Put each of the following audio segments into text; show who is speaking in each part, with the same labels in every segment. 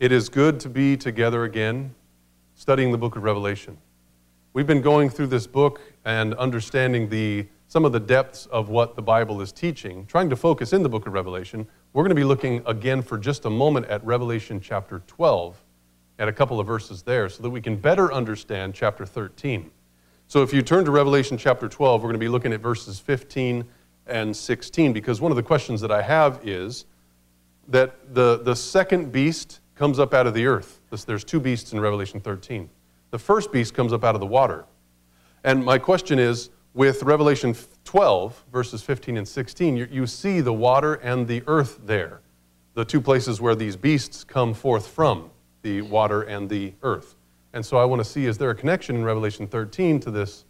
Speaker 1: It is good to be together again, studying the book of Revelation. We've been going through this book and understanding some of the depths of what the Bible is teaching, trying to focus in the book of Revelation. We're going to be looking again for just a moment at Revelation chapter 12, at a couple of verses there, so that we can better understand chapter 13. So if you turn to Revelation chapter 12, we're going to be looking at verses 15 and 16, because one of the questions that I have is that the second beast comes up out of the earth. There's two beasts in Revelation 13. The first beast comes up out of the water. And my question is, with Revelation 12, verses 15 and 16, you see the water and the earth there, the two places where these beasts come forth from, the water and the earth. And so I want to see, is there a connection in Revelation 13 to this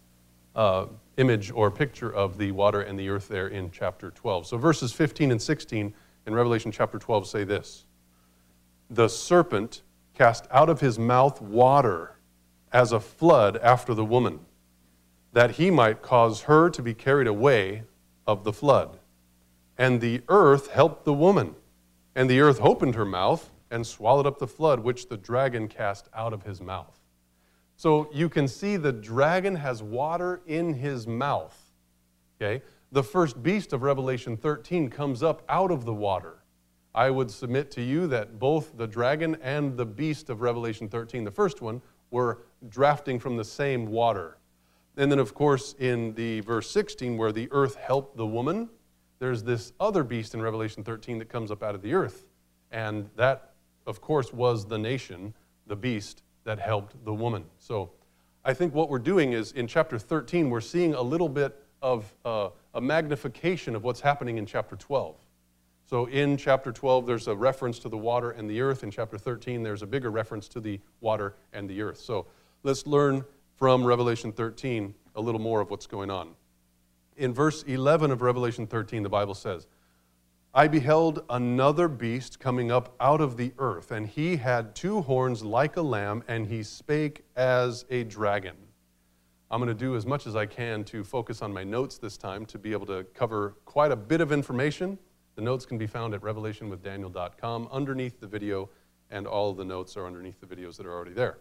Speaker 1: image or picture of the water and the earth there in chapter 12? So verses 15 and 16 in Revelation chapter 12 say this: "The serpent cast out of his mouth water as a flood after the woman, that he might cause her to be carried away of the flood. And the earth helped the woman, and the earth opened her mouth and swallowed up the flood which the dragon cast out of his mouth." So you can see the dragon has water in his mouth. Okay? The first beast of Revelation 13 comes up out of the water. I would submit to you that both the dragon and the beast of Revelation 13, the first one, were drafting from the same water. And then, of course, in the verse 16, where the earth helped the woman, there's this other beast in Revelation 13 that comes up out of the earth. And that, of course, was the nation, the beast that helped the woman. So I think what we're doing is, in chapter 13, we're seeing a little bit of a magnification of what's happening in chapter 12. So in chapter 12, there's a reference to the water and the earth. In chapter 13, there's a bigger reference to the water and the earth. So let's learn from Revelation 13 a little more of what's going on. In verse 11 of Revelation 13, the Bible says, "I beheld another beast coming up out of the earth, and he had two horns like a lamb, and he spake as a dragon." I'm going to do as much as I can to focus on my notes this time to be able to cover quite a bit of information. The notes can be found at revelationwithdaniel.com underneath the video, and all of the notes are underneath the videos that are already there.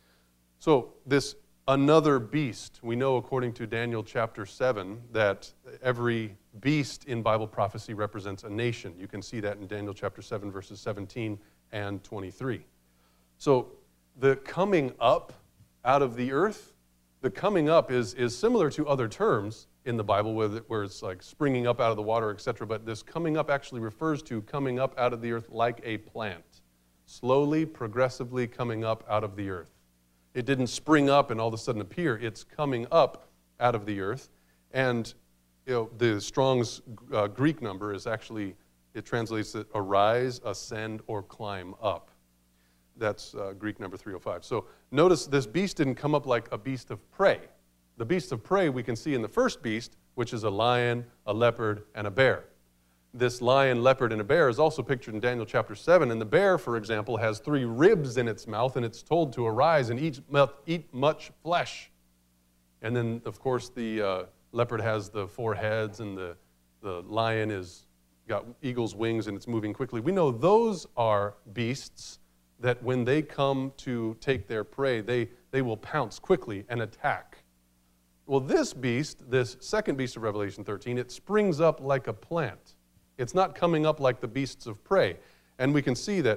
Speaker 1: So this another beast, we know according to Daniel chapter 7 that every beast in Bible prophecy represents a nation. You can see that in Daniel chapter 7 verses 17 and 23. So the coming up out of the earth, the coming up is similar to other terms in the Bible where it's like springing up out of the water, etc. But this coming up actually refers to coming up out of the earth like a plant, slowly, progressively coming up out of the earth. It didn't spring up and all of a sudden appear. It's coming up out of the earth. And the Strong's Greek number is actually, it translates it arise, ascend, or climb up. That's Greek number 305. So notice this beast didn't come up like a beast of prey. The beasts of prey we can see in the first beast, which is a lion, a leopard, and a bear. This lion, leopard, and a bear is also pictured in Daniel chapter 7. And the bear, for example, has 3 ribs in its mouth, and it's told to arise and eat much flesh. And then, of course, the leopard has the 4 heads, and the lion is got eagle's wings, and it's moving quickly. We know those are beasts that when they come to take their prey, they will pounce quickly and attack. Well, this beast, this second beast of Revelation 13, it springs up like a plant. It's not coming up like the beasts of prey. And we can see that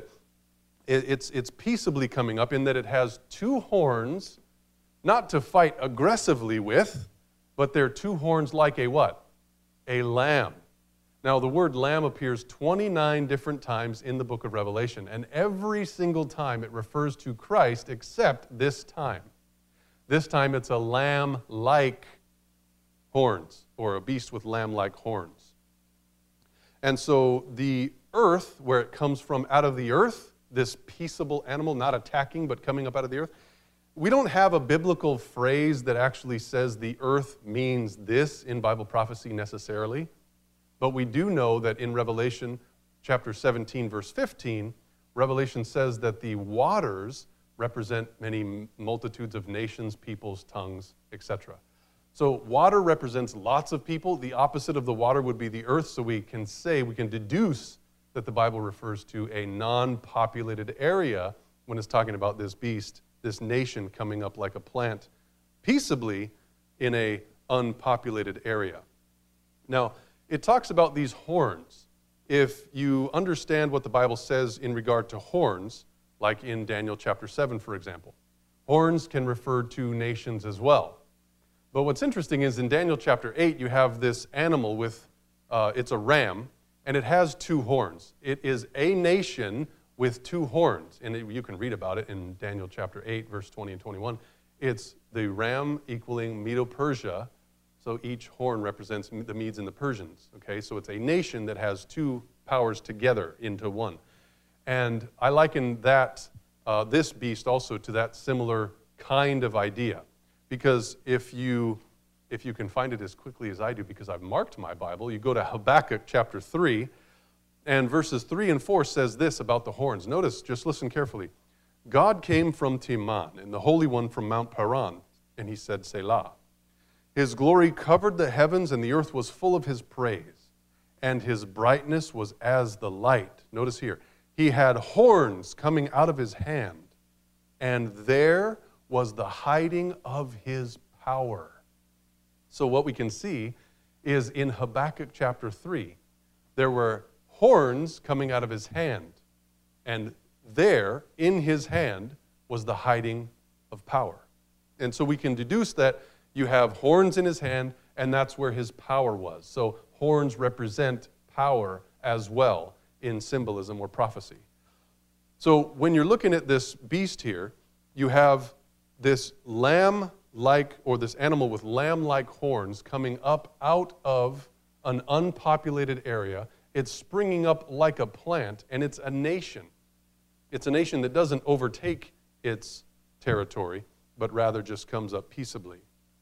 Speaker 1: it's peaceably coming up in that it has 2 horns, not to fight aggressively with, but they're 2 horns like a what? A lamb. Now, the word lamb appears 29 different times in the book of Revelation, and every single time it refers to Christ except this time. This time it's a lamb-like horns, or a beast with lamb-like horns. And so the earth, where it comes from out of the earth, this peaceable animal, not attacking but coming up out of the earth, we don't have a biblical phrase that actually says the earth means this in Bible prophecy necessarily, but we do know that in Revelation chapter 17, verse 15, Revelation says that the waters represent many multitudes of nations, peoples, tongues, etc. So water represents lots of people. The opposite of the water would be the earth, so we can deduce that the Bible refers to a non-populated area when it's talking about this beast, this nation coming up like a plant peaceably in a unpopulated area. Now, it talks about these horns. If you understand what the Bible says in regard to horns, like in Daniel chapter 7, for example, horns can refer to nations as well. But what's interesting is in Daniel chapter 8, you have this animal with, it's a ram, and it has two horns. It is a nation with two horns. And you can read about it in Daniel chapter 8, verse 20 and 21. It's the ram equaling Medo-Persia. So each horn represents the Medes and the Persians. Okay, so it's a nation that has two powers together into one. And I liken that, this beast also to that similar kind of idea. Because if you can find it as quickly as I do, because I've marked my Bible, you go to Habakkuk chapter 3, and verses 3 and 4 says this about the horns. Notice, just listen carefully. God came from Teman, and the Holy One from Mount Paran, and he said, Selah. His glory covered the heavens, and the earth was full of his praise, and his brightness was as the light. Notice here, he had horns coming out of his hand, and there was the hiding of his power. So what we can see is in Habakkuk chapter 3, there were horns coming out of his hand, and there, in his hand, was the hiding of power. And so we can deduce that you have horns in his hand, and that's where his power was. So horns represent power as well in symbolism or prophecy. So when you're looking at this beast here, you have this lamb-like, or this animal with lamb-like horns coming up out of an unpopulated area. It's springing up like a plant, and it's a nation. It's a nation that doesn't overtake its territory, but rather just comes up peaceably.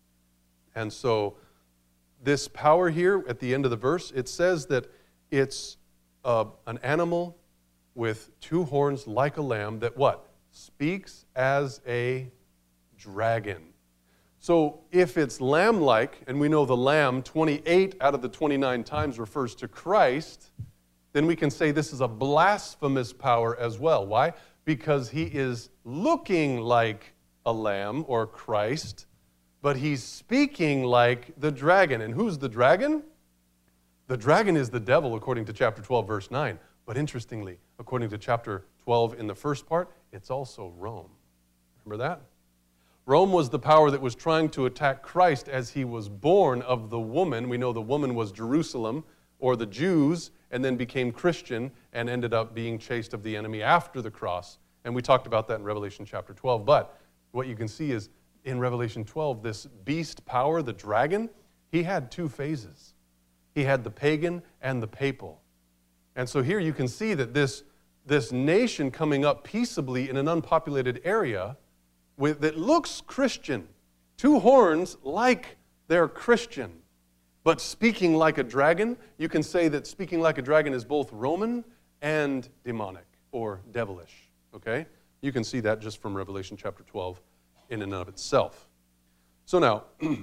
Speaker 1: And so this power here at the end of the verse, it says that it's an animal with two horns like a lamb that what? Speaks as a dragon. So if it's lamb-like, and we know the lamb 28 out of the 29 times refers to Christ, then we can say this is a blasphemous power as well. Why? Because he is looking like a lamb or Christ, but he's speaking like the dragon. And who's the dragon? The dragon is the devil, according to chapter 12, verse 9. But interestingly, according to chapter 12 in the first part, it's also Rome. Remember that? Rome was the power that was trying to attack Christ as he was born of the woman. We know the woman was Jerusalem, or the Jews, and then became Christian and ended up being chased of the enemy after the cross. And we talked about that in Revelation chapter 12. But what you can see is in Revelation 12, this beast power, the dragon, he had two phases. He had the pagan and the papal. And so here you can see that this nation coming up peaceably in an unpopulated area that looks Christian, two horns like they're Christian, but speaking like a dragon. You can say that speaking like a dragon is both Roman and demonic or devilish. Okay? You can see that just from Revelation chapter 12 in and of itself. So now,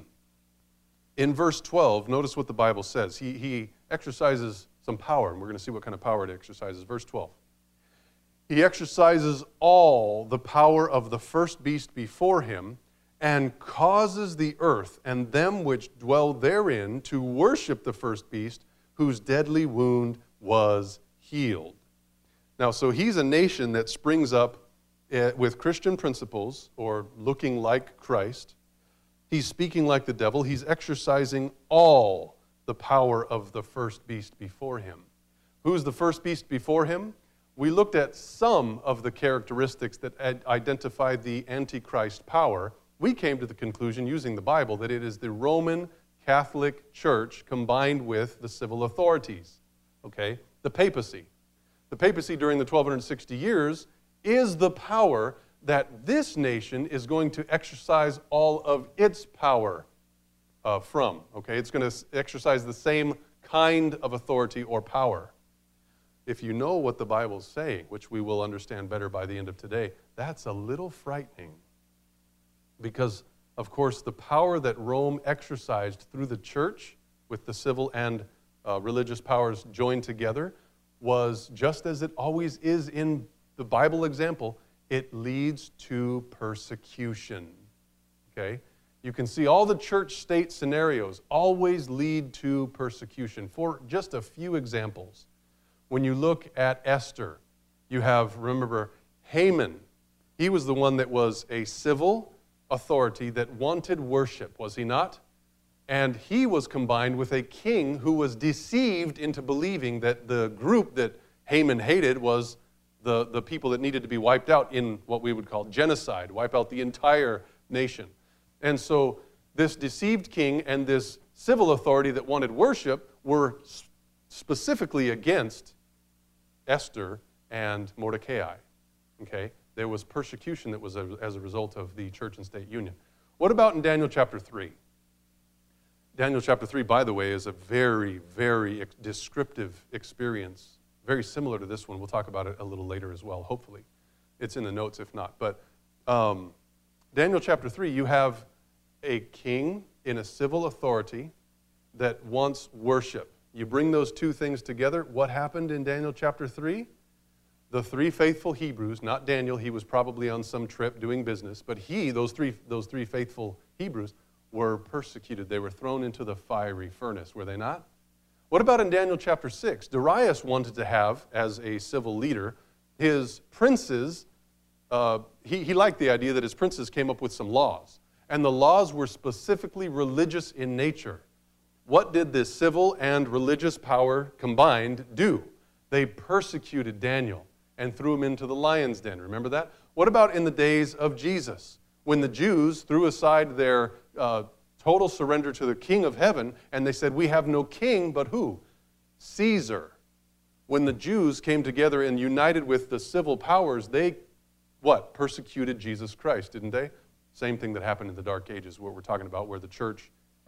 Speaker 1: in verse 12, notice what the Bible says. He exercises some power, and we're going to see what kind of power it exercises. Verse 12. He exercises all the power of the first beast before him, and causes the earth and them which dwell therein to worship the first beast, whose deadly wound was healed. Now, so he's a nation that springs up with Christian principles, or looking like Christ. He's speaking like the devil. He's exercising all the power of the first beast before him. Who's the first beast before him? We looked at some of the characteristics that identify the Antichrist power. We came to the conclusion, using the Bible, that it is the Roman Catholic Church combined with the civil authorities, okay? The papacy. The papacy during the 1260 years is the power that this nation is going to exercise all of its power from, okay? It's going to exercise the same kind of authority or power. If you know what the Bible's saying, which we will understand better by the end of today, that's a little frightening. Because, of course, the power that Rome exercised through the church, with the civil and religious powers joined together, was, just as it always is in the Bible example, it leads to persecution. Okay? You can see all the church-state scenarios always lead to persecution. For just a few examples, when you look at Esther, you have, remember, Haman. He was the one that was a civil authority that wanted worship, was he not? And he was combined with a king who was deceived into believing that the group that Haman hated was the people that needed to be wiped out in what we would call genocide, wipe out the entire nation. And so this deceived king and this civil authority that wanted worship were specifically against Esther and Mordecai. Okay? There was persecution that was as a result of the church and state union. What about in Daniel chapter 3? Daniel chapter 3, by the way, is a very, very descriptive experience, very similar to this one. We'll talk about it a little later as well, hopefully. It's in the notes if not. But Daniel chapter 3, you have a king in a civil authority that wants worship. You bring those two things together. What happened in Daniel chapter 3? The three faithful Hebrews, not Daniel, he was probably on some trip doing business, but those three faithful Hebrews were persecuted. They were thrown into the fiery furnace, were they not? What about in Daniel chapter 6? Darius wanted to have, as a civil leader, his princes, he liked the idea that his princes came up with some laws. And the laws were specifically religious in nature. What did this civil and religious power combined do? They persecuted Daniel and threw him into the lion's den. Remember that? What about in the days of Jesus, when the Jews threw aside their total surrender to the King of heaven, and they said, we have no king but who? Caesar. When the Jews came together and united with the civil powers, they, what? Persecuted Jesus Christ, didn't they? Same thing that happened in the Dark Ages, what we're talking about, where the church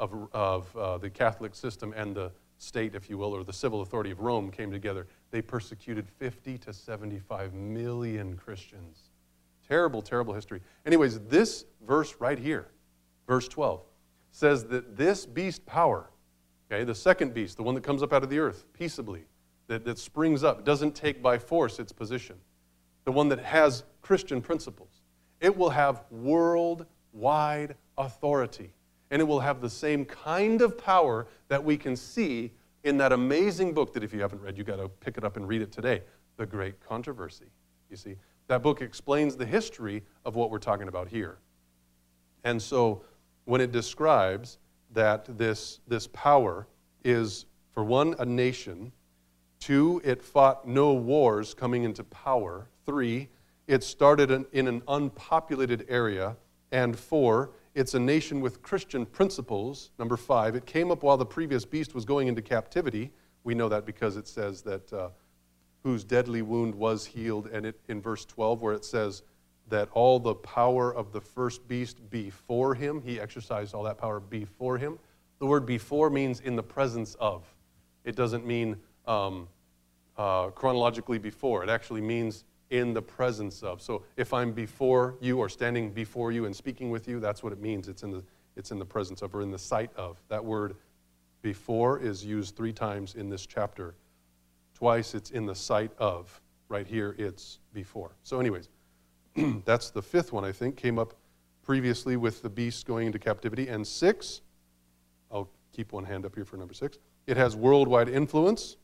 Speaker 1: of the Catholic system and the state, if you will, or the civil authority of Rome came together. They persecuted 50 to 75 million Christians. Terrible, terrible history. Anyways, this verse right here, verse 12, says that this beast power, okay, the second beast, the one that comes up out of the earth peaceably, that springs up, doesn't take by force its position, the one that has Christian principles, it will have worldwide authority. And it will have the same kind of power that we can see in that amazing book that if you haven't read, you've got to pick it up and read it today, The Great Controversy. You see, that book explains the history of what we're talking about here. And so when it describes that this power is, for one, a nation, two, it fought no wars coming into power, three, it started in an unpopulated area, and four, it's a nation with Christian principles. Number five, it came up while the previous beast was going into captivity. We know that because it says that whose deadly wound was healed, and in verse 12 where it says that all the power of the first beast before him, he exercised all that power before him. The word before means in the presence of. It doesn't mean chronologically before. It actually means in the presence of. So if I'm before you or standing before you and speaking with you, that's what it means. It's in the presence of or in the sight of. That word before is used 3 times in this chapter. Twice it's in the sight of. Right here it's before. So anyways, that's the 5th one, I think, came up previously with the beast going into captivity. And 6, I'll keep one hand up here for number 6. It has worldwide influence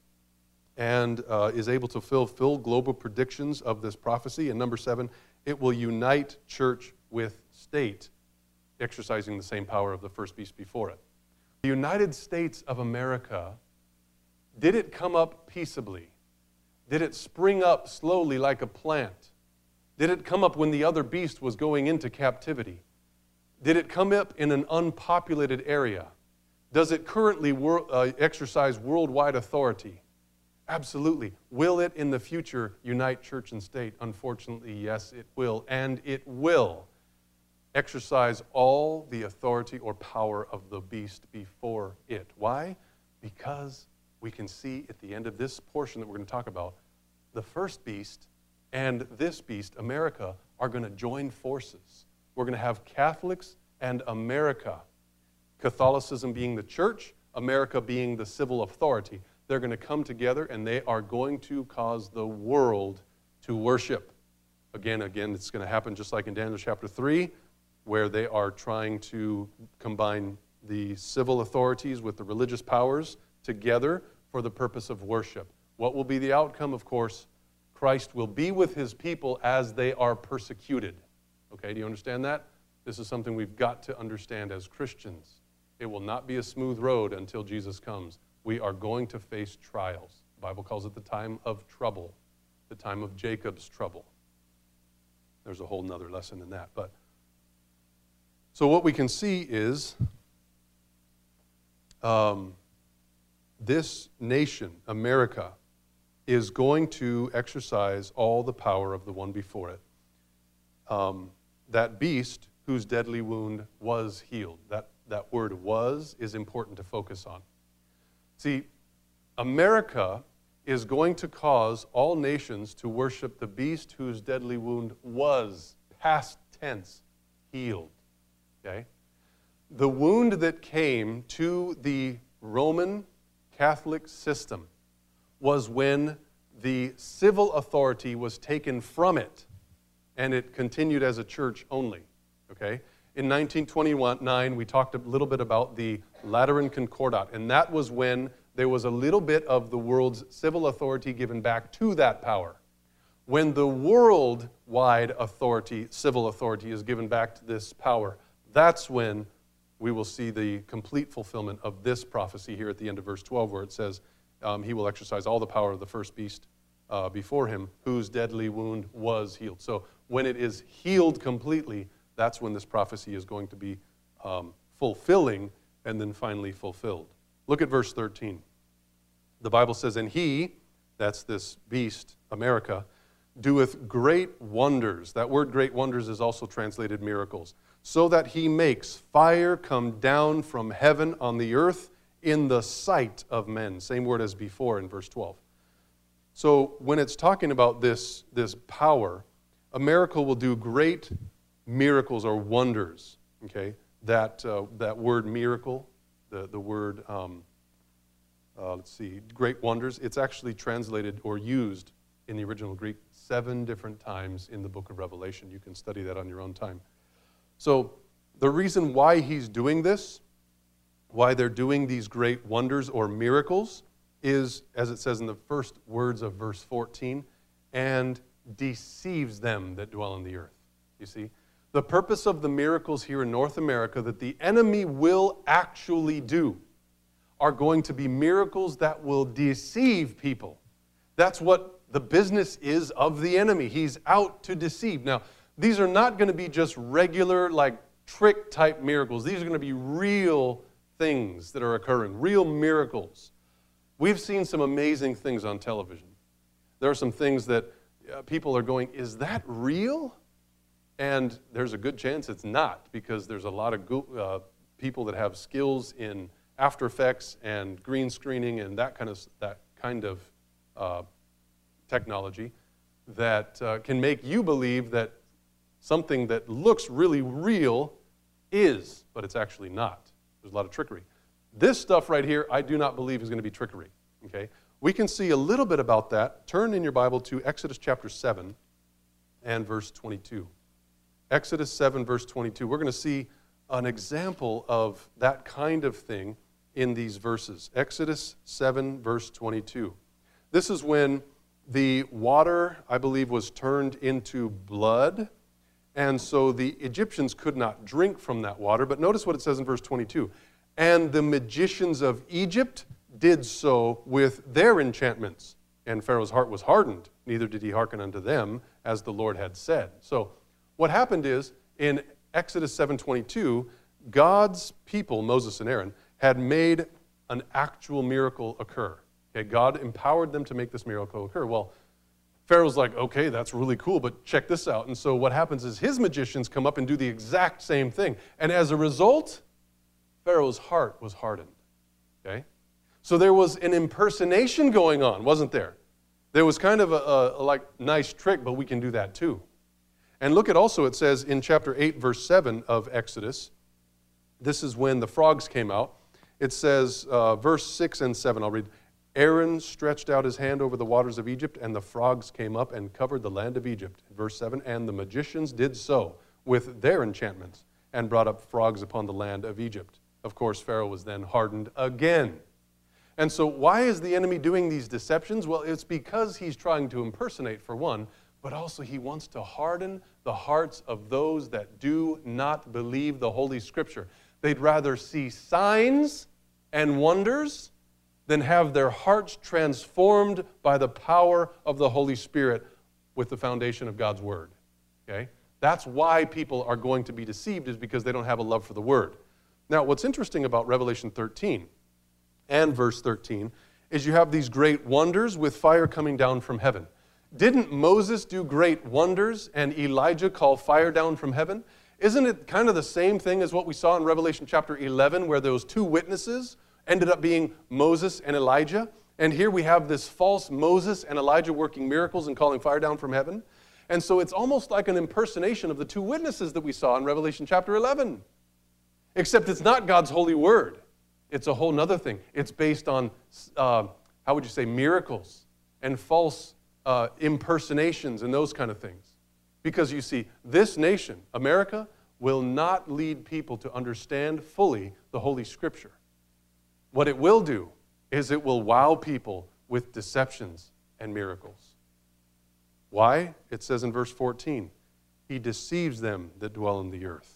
Speaker 1: and is able to fulfill global predictions of this prophecy. And number 7, it will unite church with state, exercising the same power of the first beast before it. The United States of America, did it come up peaceably? Did it spring up slowly like a plant? Did it come up when the other beast was going into captivity? Did it come up in an unpopulated area? Does it currently exercise worldwide authority? Absolutely. Will it in the future unite church and state? Unfortunately, yes, it will. And it will exercise all the authority or power of the beast before it. Why? Because we can see at the end of this portion that we're going to talk about, the first beast and this beast, America, are going to join forces. We're going to have Catholics and America. Catholicism being the church, America being the civil authority. they're going to come together and they are going to cause the world to worship. Again, it's going to happen just like in Daniel chapter 3, where they are trying to combine the civil authorities with the religious powers together for the purpose of worship. What will be the outcome? Of course, Christ will be with his people as they are persecuted. Okay, do you understand that? This is something we've got to understand as Christians. It will not be a smooth road until Jesus comes. We are going to face trials. The Bible calls it the time of trouble, the time of Jacob's trouble. There's a whole nother lesson in that. So what we can see is this nation, America, is going to exercise all the power of the one before it. That beast whose deadly wound was healed. That word "was" is important to focus on. See, America is going to cause all nations to worship the beast whose deadly wound was, past tense, healed. Okay? The wound that came to the Roman Catholic system was when the civil authority was taken from it and it continued as a church only. Okay? In 1929, we talked a little bit about the Lateran Concordat, and that was when there was a little bit of the world's civil authority given back to that power. When the worldwide authority, civil authority, is given back to this power, that's when we will see the complete fulfillment of this prophecy here at the end of verse 12, where it says, he will exercise all the power of the first beast before him, whose deadly wound was healed. So when it is healed completely, that's when this prophecy is going to be fulfilling and then finally fulfilled. Look at verse 13. The Bible says, and he, that's this beast, America, doeth great wonders. That word great wonders is also translated miracles. So that he makes fire come down from heaven on the earth in the sight of men. Same word as before in verse 12. So when it's talking about this power, America will do great miracles or wonders. Okay, that word miracle, the word, great wonders, it's actually translated or used in the original Greek 7 different times in the book of Revelation. You can study that on your own time. So the reason why he's doing this, why they're doing these great wonders or miracles, is, as it says in the first words of verse 14, and deceives them that dwell on the earth. You see? The purpose of the miracles here in North America that the enemy will actually do are going to be miracles that will deceive people. That's what the business is of the enemy. He's out to deceive. Now, these are not going to be just regular, like, trick-type miracles. These are going to be real things that are occurring, real miracles. We've seen some amazing things on television. There are some things that people are going, is that real? And there's a good chance it's not, because there's a lot of people that have skills in After Effects and green screening and that kind of technology that can make you believe that something that looks really real is, but it's actually not. There's a lot of trickery. This stuff right here, I do not believe is going to be trickery. Okay? We can see a little bit about that. Turn in your Bible to Exodus chapter 7 and verse 22. Exodus 7, verse 22. We're going to see an example of that kind of thing in these verses. Exodus 7, verse 22. This is when the water, I believe, was turned into blood, and so the Egyptians could not drink from that water. But notice what it says in verse 22. And the magicians of Egypt did so with their enchantments. And Pharaoh's heart was hardened, neither did he hearken unto them, as the Lord had said. So what happened is, in Exodus 7:22, God's people, Moses and Aaron, had made an actual miracle occur. Okay, God empowered them to make this miracle occur. Well, Pharaoh's like, okay, that's really cool, but check this out. And so what happens is his magicians come up and do the exact same thing. And as a result, Pharaoh's heart was hardened. Okay? So there was an impersonation going on, wasn't there? There was kind of a nice trick, but we can do that too. And look at also, it says in chapter 8, verse 7 of Exodus, this is when the frogs came out. It says, verse 6 and 7, I'll read. Aaron stretched out his hand over the waters of Egypt, and the frogs came up and covered the land of Egypt. Verse 7, and the magicians did so with their enchantments and brought up frogs upon the land of Egypt. Of course, Pharaoh was then hardened again. And so why is the enemy doing these deceptions? Well, it's because he's trying to impersonate, for one, but also he wants to harden the hearts of those that do not believe the Holy Scripture. They'd rather see signs and wonders than have their hearts transformed by the power of the Holy Spirit with the foundation of God's Word. Okay? That's why people are going to be deceived, is because they don't have a love for the Word. Now, what's interesting about Revelation 13 and verse 13 is you have these great wonders with fire coming down from heaven. Didn't Moses do great wonders and Elijah call fire down from heaven? Isn't it kind of the same thing as what we saw in Revelation chapter 11, where those two witnesses ended up being Moses and Elijah? And here we have this false Moses and Elijah working miracles and calling fire down from heaven. And so it's almost like an impersonation of the two witnesses that we saw in Revelation chapter 11. Except it's not God's holy word. It's a whole other thing. It's based on, how would you say, miracles and false impersonations and those kind of things. Because you see, this nation, America, will not lead people to understand fully the Holy Scripture. What it will do is it will wow people with deceptions and miracles. Why? It says in verse 14, he deceives them that dwell in the earth.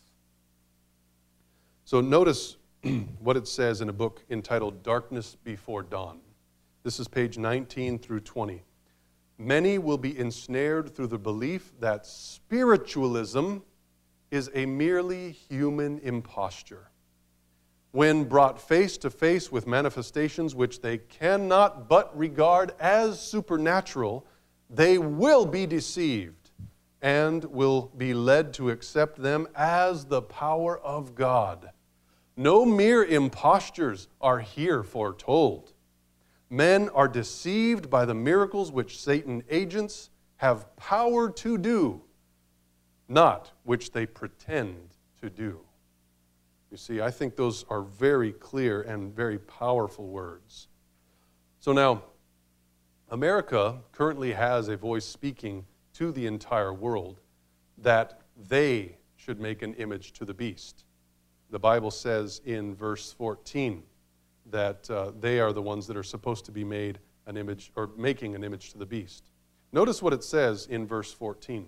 Speaker 1: So notice what it says in a book entitled Darkness Before Dawn. This is page 19 through 20. Many will be ensnared through the belief that spiritualism is a merely human imposture. When brought face to face with manifestations which they cannot but regard as supernatural, they will be deceived and will be led to accept them as the power of God. No mere impostures are here foretold. Men are deceived by the miracles which Satan agents have power to do, not which they pretend to do. You see, I think those are very clear and very powerful words. So now, America currently has a voice speaking to the entire world that they should make an image to the beast. The Bible says in verse 14 that they are the ones that are supposed to be made an image, or making an image to the beast. Notice what it says in verse 14.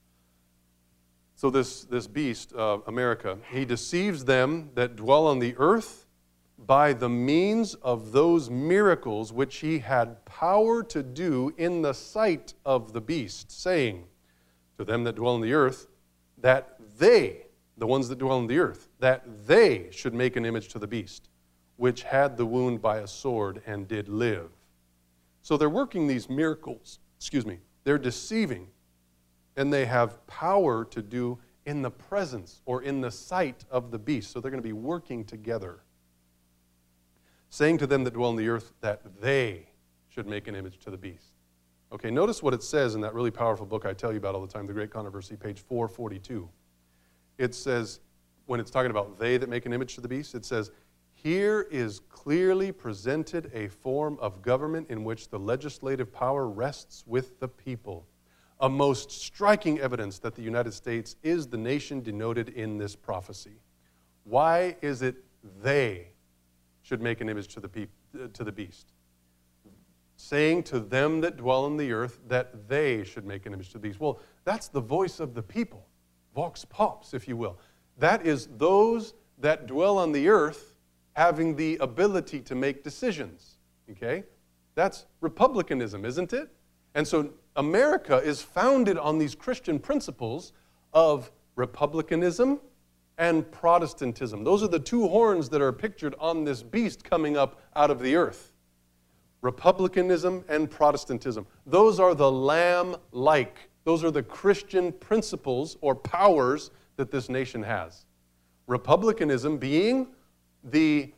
Speaker 1: So this beast, America, he deceives them that dwell on the earth by the means of those miracles which he had power to do in the sight of the beast, saying to them that dwell on the earth, that they, the ones that dwell on the earth, that they should make an image to the beast, which had the wound by a sword and did live. So they're working these miracles, they're deceiving, and they have power to do in the presence or in the sight of the beast. So they're going to be working together. Saying to them that dwell on the earth that they should make an image to the beast. Okay, notice what it says in that really powerful book I tell you about all the time, The Great Controversy, page 442. It says, when it's talking about they that make an image to the beast, it says, here is clearly presented a form of government in which the legislative power rests with the people. A most striking evidence that the United States is the nation denoted in this prophecy. Why is it they should make an image to the beast? Saying to them that dwell on the earth that they should make an image to the beast. Well, that's the voice of the people. Vox pops, if you will. That is those that dwell on the earth having the ability to make decisions. Okay? That's republicanism, isn't it? And so America is founded on these Christian principles of republicanism and Protestantism. Those are the two horns that are pictured on this beast coming up out of the earth. Republicanism and Protestantism. Those are the lamb-like. Those are the Christian principles or powers that this nation has. Republicanism being the,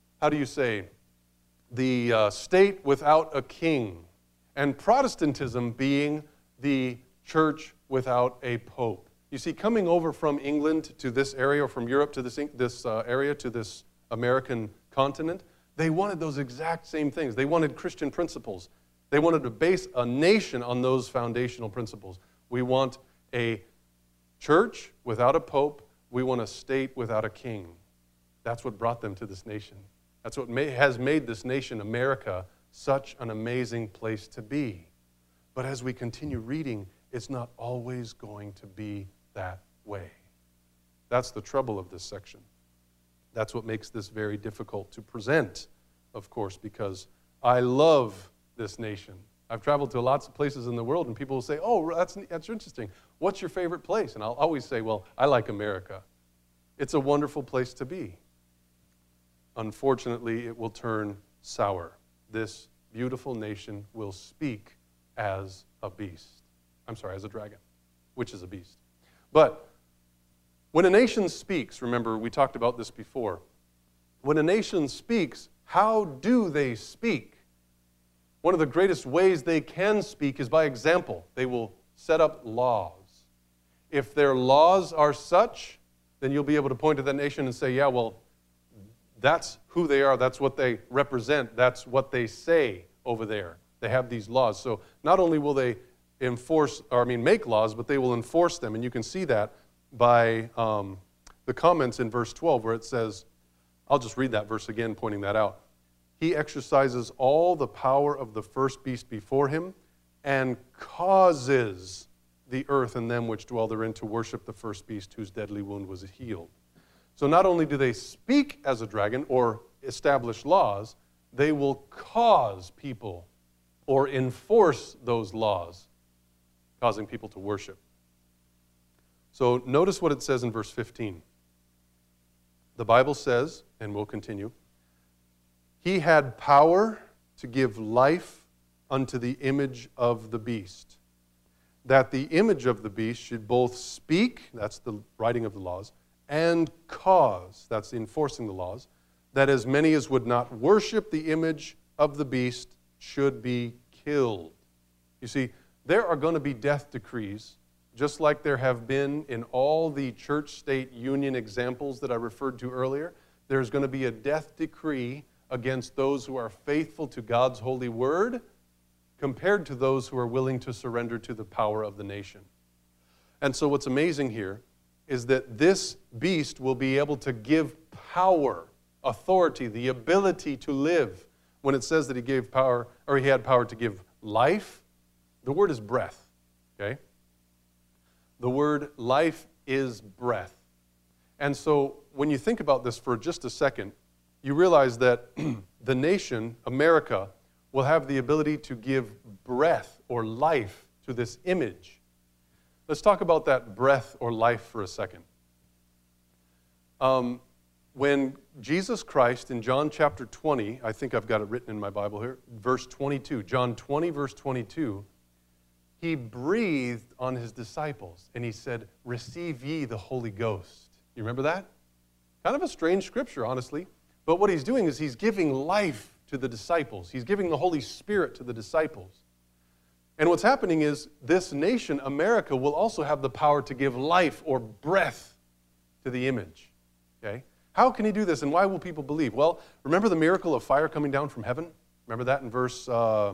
Speaker 1: the state without a king. And Protestantism being the church without a pope. You see, coming over from England to this area, or from Europe to this area, to this American continent, They wanted those exact same things. They wanted Christian principles. They wanted to base a nation on those foundational principles. We want a church without a pope. We want a state without a king. That's what brought them to this nation. That's what has made this nation, America, such an amazing place to be. But as we continue reading, it's not always going to be that way. That's the trouble of this section. That's what makes this very difficult to present, of course, because I love this nation. I've traveled to lots of places in the world, and people will say, oh, that's interesting. What's your favorite place? And I'll always say, well, I like America. It's a wonderful place to be. Unfortunately, it will turn sour. This beautiful nation will speak as a beast. I'm sorry, as a dragon, which is a beast. But when a nation speaks, remember we talked about this before, when a nation speaks, how do they speak? One of the greatest ways they can speak is by example. They will set up laws. If their laws are such, then you'll be able to point to that nation and say, yeah, well, that's who they are, that's what they represent, that's what they say over there. They have these laws. So not only will they make laws, but they will enforce them. And you can see that by the comments in verse 12 where it says, I'll just read that verse again, pointing that out. He exercises all the power of the first beast before him and causes the earth and them which dwell therein to worship the first beast whose deadly wound was healed. So not only do they speak as a dragon or establish laws, they will cause people or enforce those laws, causing people to worship. So notice what it says in verse 15. The Bible says, and we'll continue, he had power to give life unto the image of the beast, that the image of the beast should both speak, that's the writing of the laws, and cause, that's the enforcing the laws, that as many as would not worship the image of the beast should be killed. You see, there are going to be death decrees, just like there have been in all the church-state union examples that I referred to earlier. There's going to be a death decree against those who are faithful to God's holy word compared to those who are willing to surrender to the power of the nation. And so what's amazing here is that this beast will be able to give power, authority, the ability to live. When it says that he gave power, or he had power to give life, the word is breath, okay? The word life is breath. And so when you think about this for just a second, you realize that the nation, America, will have the ability to give breath or life to this image. Let's talk about that breath or life for a second. When Jesus Christ in John chapter 20, I think I've got it written in my Bible here, verse 22, John 20, verse 22, he breathed on his disciples and he said, receive ye the Holy Ghost. You remember that? Kind of a strange scripture, honestly. But what he's doing is he's giving life to the disciples. He's giving the Holy Spirit to the disciples. And what's happening is this nation, America, will also have the power to give life or breath to the image. Okay? How can he do this, and why will people believe? Well, remember the miracle of fire coming down from heaven? Remember that in verse,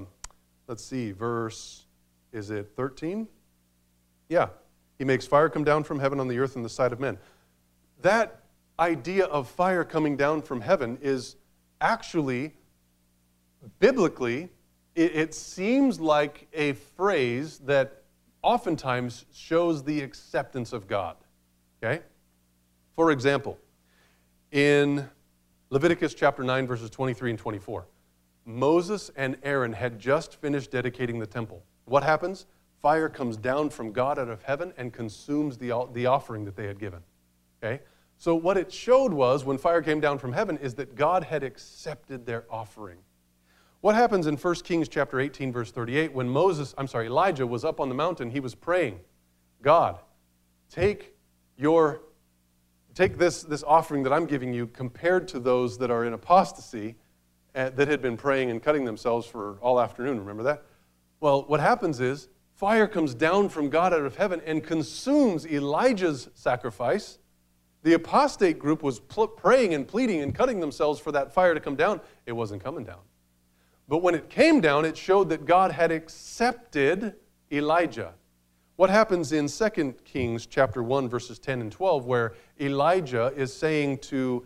Speaker 1: is it 13? Yeah. He makes fire come down from heaven on the earth in the sight of men. That idea of fire coming down from heaven is actually, biblically, it seems like a phrase that oftentimes shows the acceptance of God. Okay? For example, in Leviticus chapter 9, verses 23 and 24, Moses and Aaron had just finished dedicating the temple. What happens? Fire comes down from God out of heaven and consumes the offering that they had given. Okay? So what it showed was, when fire came down from heaven, is that God had accepted their offering. What happens in 1 Kings chapter 18, verse 38, when Elijah was up on the mountain, he was praying, God, take this offering that I'm giving you compared to those that are in apostasy that had been praying and cutting themselves for all afternoon. Remember that? Well, what happens is fire comes down from God out of heaven and consumes Elijah's sacrifice. The apostate group was praying and pleading and cutting themselves for that fire to come down. It wasn't coming down. But when it came down, it showed that God had accepted Elijah. What happens in 2 Kings chapter 1, verses 10 and 12, where Elijah is saying to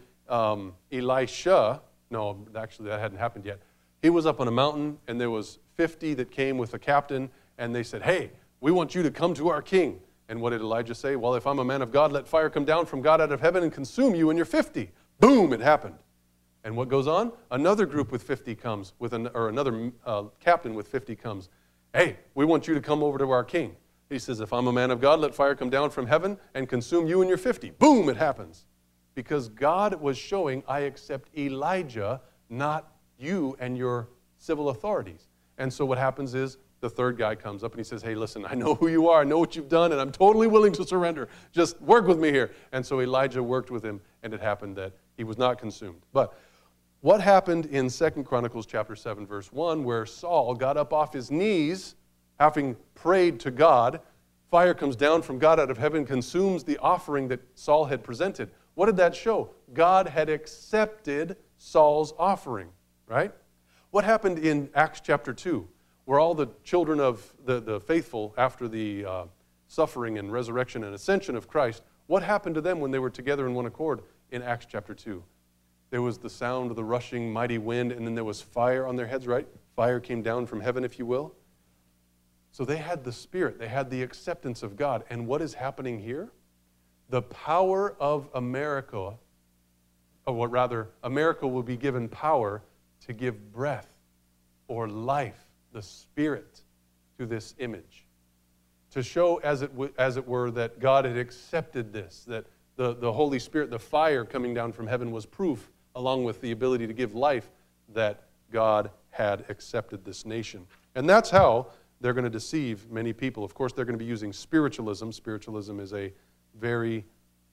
Speaker 1: Elisha, no, actually that hadn't happened yet. He was up on a mountain, and there was 50 that came with a captain, and they said, hey, we want you to come to our king. And what did Elijah say? Well, if I'm a man of God, let fire come down from God out of heaven and consume you and your 50. Boom, it happened. And what goes on? Another group with 50 comes, or another captain with 50 comes. Hey, we want you to come over to our king. He says, if I'm a man of God, let fire come down from heaven and consume you and your 50. Boom, it happens. Because God was showing, I accept Elijah, not you and your civil authorities. And so what happens is, the third guy comes up and he says, hey, listen, I know who you are, I know what you've done, and I'm totally willing to surrender. Just work with me here. And so Elijah worked with him, and it happened that he was not consumed. But what happened in 2 Chronicles chapter 7, verse 1, where Saul got up off his knees, having prayed to God, fire comes down from God out of heaven, consumes the offering that Saul had presented. What did that show? God had accepted Saul's offering, right? What happened in Acts chapter 2? Where all the children of the faithful, after the suffering and resurrection and ascension of Christ, what happened to them when they were together in one accord in Acts chapter 2? There was the sound of the rushing mighty wind, and then there was fire on their heads, right? Fire came down from heaven, if you will. So they had the Spirit. They had the acceptance of God. And what is happening here? The power of America, or rather, America will be given power to give breath or life, the Spirit, to this image, to show, as it were, that God had accepted this, that the Holy Spirit, the fire coming down from heaven, was proof, along with the ability to give life, that God had accepted this nation. And that's how they're going to deceive many people. Of course, they're going to be using spiritualism. Spiritualism is a very,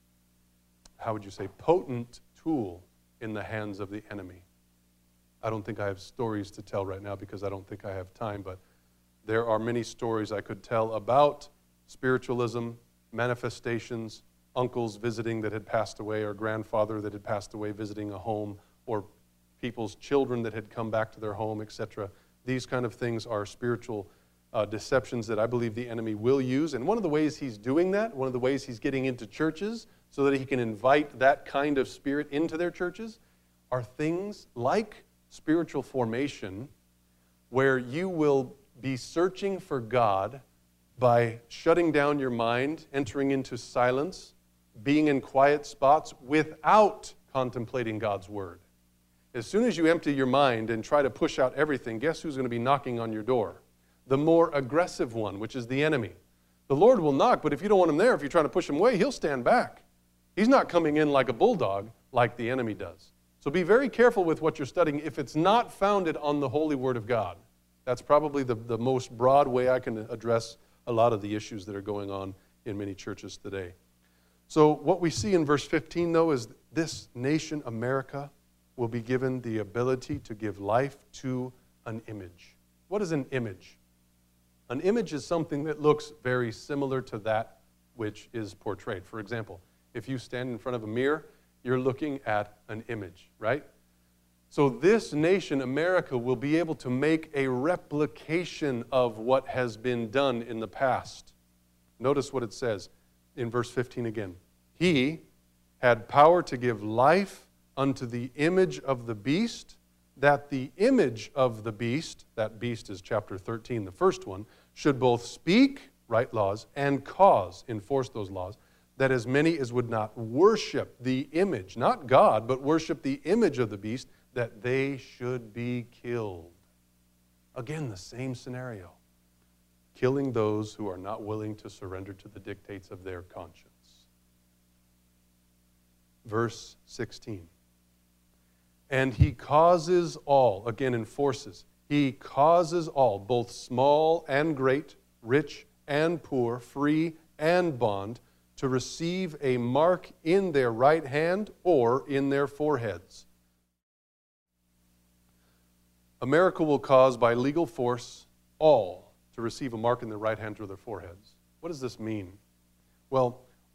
Speaker 1: how would you say, potent tool in the hands of the enemy. I don't think I have stories to tell right now because I don't think I have time, but there are many stories I could tell about spiritualism, manifestations, uncles visiting that had passed away, or grandfather that had passed away visiting a home, or people's children that had come back to their home, etc. These kind of things are spiritual deceptions that I believe the enemy will use. And one of the ways he's doing that, one of the ways he's getting into churches so that he can invite that kind of spirit into their churches, are things like spiritual formation, where you will be searching for God by shutting down your mind, entering into silence, being in quiet spots without contemplating God's Word. As soon as you empty your mind and try to push out everything, guess who's going to be knocking on your door? The more aggressive one, which is the enemy. The Lord will knock, but if you don't want him there, if you're trying to push him away, he'll stand back. He's not coming in like a bulldog like the enemy does. So be very careful with what you're studying if it's not founded on the Holy Word of God. That's probably the most broad way I can address a lot of the issues that are going on in many churches today. So what we see in verse 15, though, is this nation, America, will be given the ability to give life to an image. What is an image? An image is something that looks very similar to that which is portrayed. For example, if you stand in front of a mirror, you're looking at an image, right? So this nation, America, will be able to make a replication of what has been done in the past. Notice what it says in verse 15 again. He had power to give life unto the image of the beast, that the image of the beast, that beast is chapter 13, the first one, should both speak, write laws, and cause, enforce those laws, that as many as would not worship the image, not God, but worship the image of the beast, that they should be killed. Again, the same scenario. Killing those who are not willing to surrender to the dictates of their conscience. Verse 16. And he causes all, again enforces, he causes all, both small and great, rich and poor, free and bond, to receive a mark in their right hand or in their foreheads. America will cause by legal force all to receive a mark in their right hand or their foreheads. What does this mean? Well,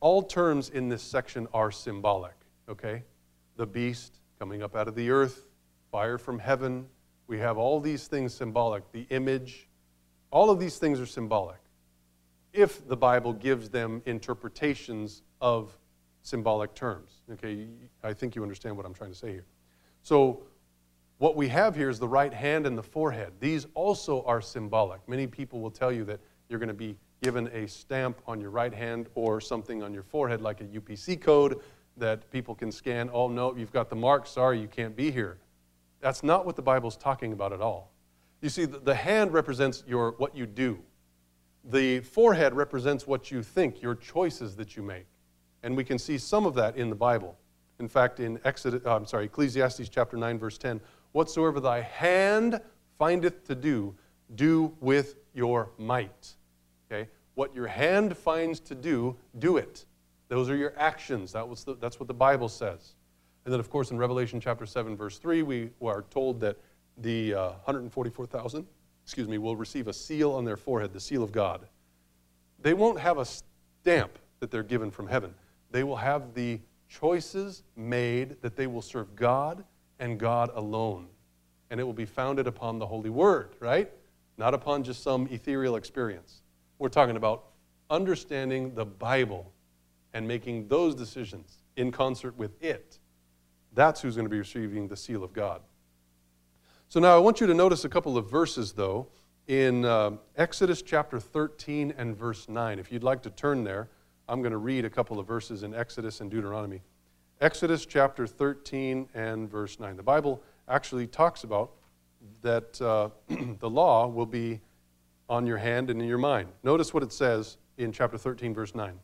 Speaker 1: all terms in this section are symbolic, okay? The beast coming up out of the earth, fire from heaven. We have all these things symbolic. The image, all of these things are symbolic, if the Bible gives them interpretations of symbolic terms. Okay, I think you understand what I'm trying to say here. So what we have here is the right hand and the forehead. These also are symbolic. Many people will tell you that you're going to be given a stamp on your right hand or something on your forehead like a UPC code that people can scan. Oh, no, you've got the mark. Sorry, you can't be here. That's not what the Bible's talking about at all. You see, the hand represents what you do. The forehead represents what you think, your choices that you make. And we can see some of that in the Bible. In fact, in Ecclesiastes chapter 9, verse 10, whatsoever thy hand findeth to do, do with your might. Okay? What your hand finds to do, do it. Those are your actions. That's what the Bible says. And then, of course, in Revelation chapter 7, verse 3, we are told that the 144,000, will receive a seal on their forehead, the seal of God. They won't have a stamp that they're given from heaven. They will have the choices made that they will serve God and God alone. And it will be founded upon the Holy Word, right? Not upon just some ethereal experience. We're talking about understanding the Bible and making those decisions in concert with it. That's who's going to be receiving the seal of God. So now I want you to notice a couple of verses, though, in Exodus chapter 13 and verse 9. If you'd like to turn there, I'm going to read a couple of verses in Exodus and Deuteronomy. Exodus chapter 13 and verse 9. The Bible actually talks about that the law will be on your hand and in your mind. Notice what it says in chapter 13, verse 9.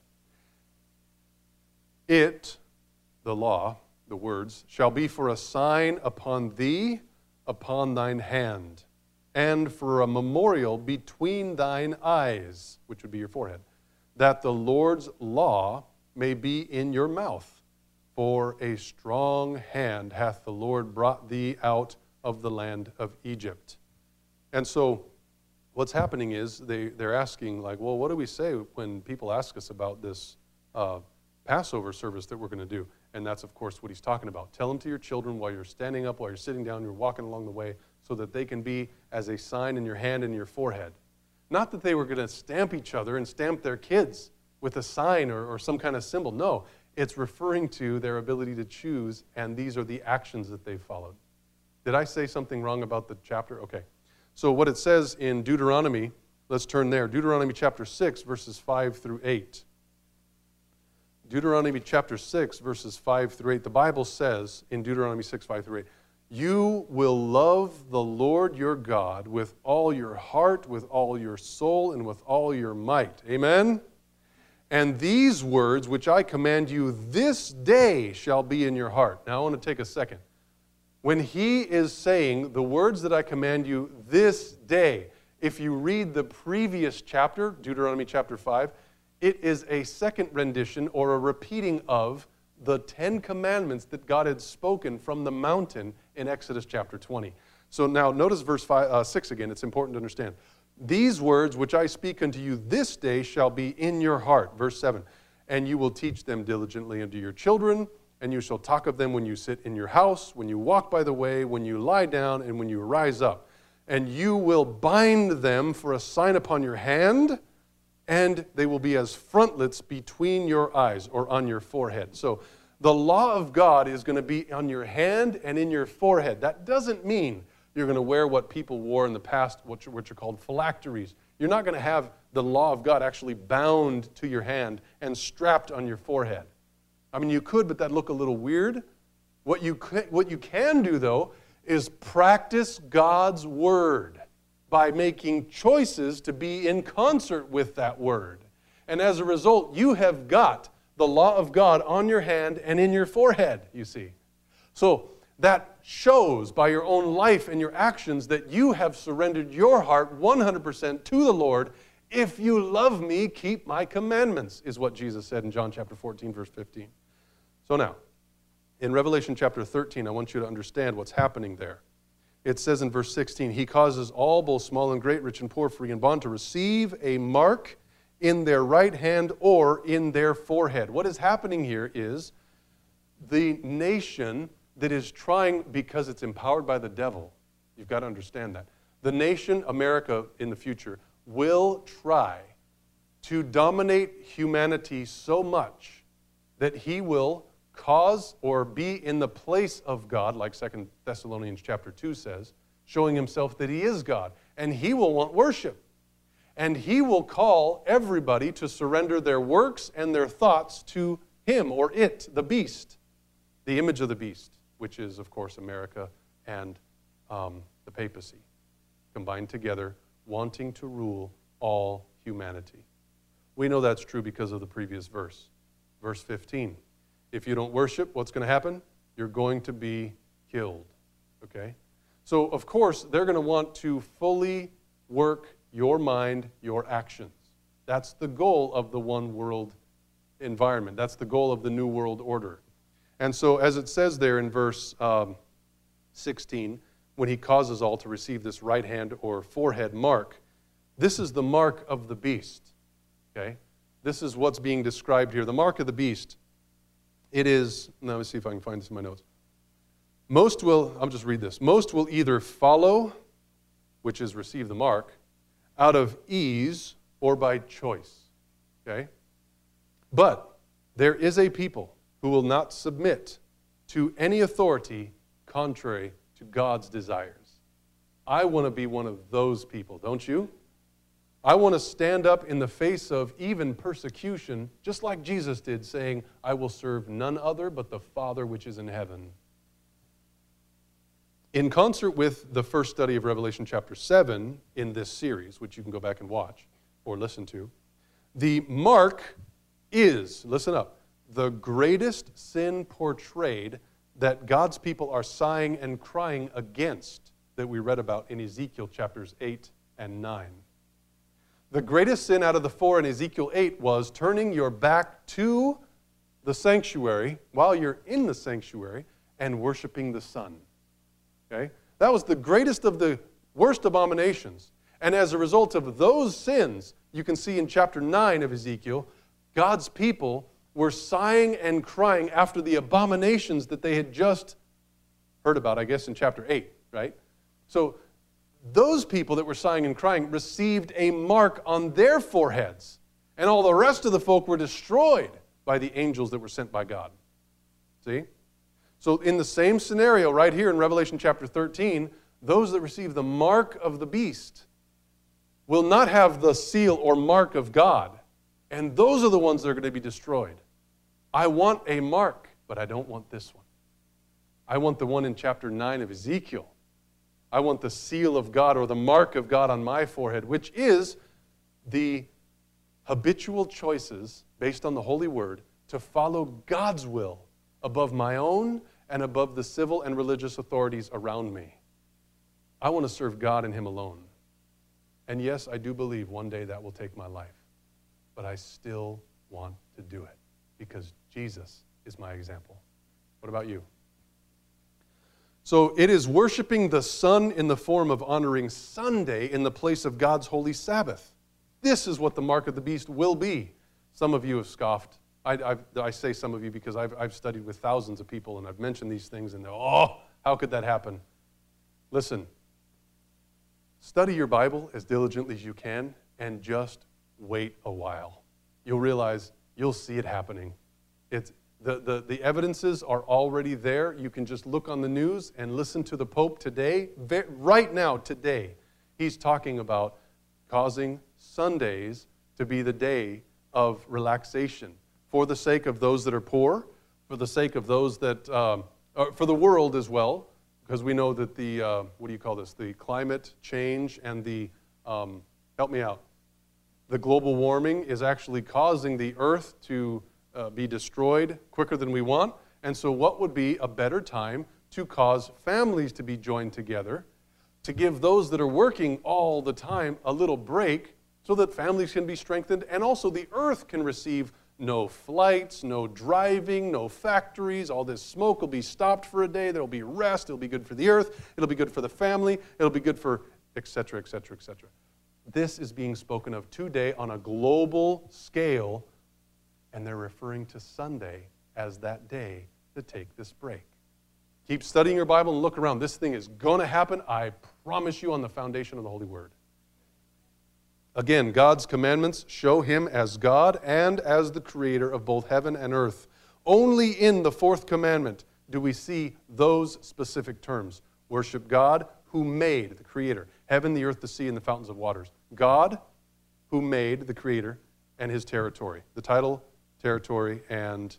Speaker 1: It, the law, the words, shall be for a sign upon thee, upon thine hand, and for a memorial between thine eyes, which would be your forehead, that the Lord's law may be in your mouth. For a strong hand hath the Lord brought thee out of the land of Egypt. And so what's happening is they're asking, like, well, what do we say when people ask us about this Passover service that we're going to do? And that's, of course, what he's talking about. Tell them to your children while you're standing up, while you're sitting down, you're walking along the way, so that they can be as a sign in your hand and your forehead. Not that they were going to stamp each other and stamp their kids with a sign or some kind of symbol. No, it's referring to their ability to choose, and these are the actions that they followed. Did I say something wrong about the chapter? Okay. So what it says in Deuteronomy, let's turn there. Deuteronomy chapter 6, verses 5 through 8. Deuteronomy chapter 6, verses 5 through 8. The Bible says in Deuteronomy 6, 5 through 8, you will love the Lord your God with all your heart, with all your soul, and with all your might. Amen? And these words which I command you this day shall be in your heart. Now I want to take a second. When he is saying the words that I command you this day, if you read the previous chapter, Deuteronomy chapter 5, it is a second rendition or a repeating of the 10 commandments that God had spoken from the mountain in Exodus chapter 20. So now notice verse 6 again. It's important to understand. These words which I speak unto you this day shall be in your heart. Verse 7. And you will teach them diligently unto your children, and you shall talk of them when you sit in your house, when you walk by the way, when you lie down, and when you rise up. And you will bind them for a sign upon your hand, and they will be as frontlets between your eyes, or on your forehead. So the law of God is going to be on your hand and in your forehead. That doesn't mean you're going to wear what people wore in the past, which are called phylacteries. You're not going to have the law of God actually bound to your hand and strapped on your forehead. I mean, you could, but that'd look a little weird. What you can do, though, is practice God's word by making choices to be in concert with that word. And as a result, you have got the law of God on your hand and in your forehead, you see. So that shows by your own life and your actions that you have surrendered your heart 100% to the Lord. If you love me, keep my commandments, is what Jesus said in John chapter 14, verse 15. So now, in Revelation chapter 13, I want you to understand what's happening there. It says in verse 16, he causes all, both small and great, rich and poor, free and bond, to receive a mark in their right hand or in their forehead. What is happening here is the nation that is trying, because it's empowered by the devil, you've got to understand that. The nation, America in the future, will try to dominate humanity so much that he will cause or be in the place of God, like 2 Thessalonians chapter 2 says, showing himself that he is God. And he will want worship. And he will call everybody to surrender their works and their thoughts to him or it, the beast, the image of the beast, which is, of course, America and the papacy, combined together, wanting to rule all humanity. We know that's true because of the previous verse. Verse 15. If you don't worship, what's going to happen? You're going to be killed. Okay? So, of course, they're going to want to fully work your mind, your actions. That's the goal of the one world environment. That's the goal of the New World Order. And so, as it says there in verse 16, when he causes all to receive this right hand or forehead mark, this is the mark of the beast. Okay? This is what's being described here. The mark of the beast. It is, let me see if I can find this in my notes. Most will, I'll just read this. Most will either follow, which is receive the mark, out of ease or by choice. Okay? But there is a people who will not submit to any authority contrary to God's desires. I want to be one of those people, don't you? I want to stand up in the face of even persecution, just like Jesus did, saying, I will serve none other but the Father which is in heaven. In concert with the first study of Revelation chapter 7 in this series, which you can go back and watch or listen to, the mark is, listen up, the greatest sin portrayed that God's people are sighing and crying against that we read about in Ezekiel chapters 8 and 9. The greatest sin out of the four in Ezekiel 8 was turning your back to the sanctuary while you're in the sanctuary and worshiping the sun. Okay? That was the greatest of the worst abominations. And as a result of those sins, you can see in chapter 9 of Ezekiel, God's people were sighing and crying after the abominations that they had just heard about, I guess, in chapter 8, right? So those people that were sighing and crying received a mark on their foreheads, and all the rest of the folk were destroyed by the angels that were sent by God. See? So in the same scenario right here in Revelation chapter 13, those that receive the mark of the beast will not have the seal or mark of God, and those are the ones that are going to be destroyed. I want a mark, but I don't want this one. I want the one in chapter 9 of Ezekiel. I want the seal of God or the mark of God on my forehead, which is the habitual choices based on the Holy Word to follow God's will above my own and above the civil and religious authorities around me. I want to serve God and Him alone. And yes, I do believe one day that will take my life. But I still want to do it because Jesus is my example. What about you? So it is worshiping the sun in the form of honoring Sunday in the place of God's holy Sabbath. This is what the mark of the beast will be. Some of you have scoffed. I say some of you because I've studied with thousands of people and I've mentioned these things and how could that happen? Listen, study your Bible as diligently as you can and just wait a while. You'll realize, you'll see it happening. The evidences are already there. You can just look on the news and listen to the Pope today. Right now, today, he's talking about causing Sundays to be the day of relaxation for the sake of those that are poor, for the sake of those that, for the world as well, because we know that the, the climate change and the, help me out, the global warming is actually causing the earth to be destroyed quicker than we want. And so what would be a better time to cause families to be joined together, to give those that are working all the time a little break so that families can be strengthened and also the earth can receive no flights, no driving, no factories. All this smoke will be stopped for a day. There will be rest. It'll be good for the earth. It'll be good for the family. It'll be good for et cetera, et cetera, et cetera. This is being spoken of today on a global scale, and they're referring to Sunday as that day to take this break. Keep studying your Bible and look around. This thing is going to happen, I promise you, on the foundation of the Holy Word. Again, God's commandments show Him as God and as the creator of both heaven and earth. Only in the fourth commandment do we see those specific terms. Worship God who made, the creator, heaven, the earth, the sea, and the fountains of waters. God who made, the creator, and His territory. The title, territory, and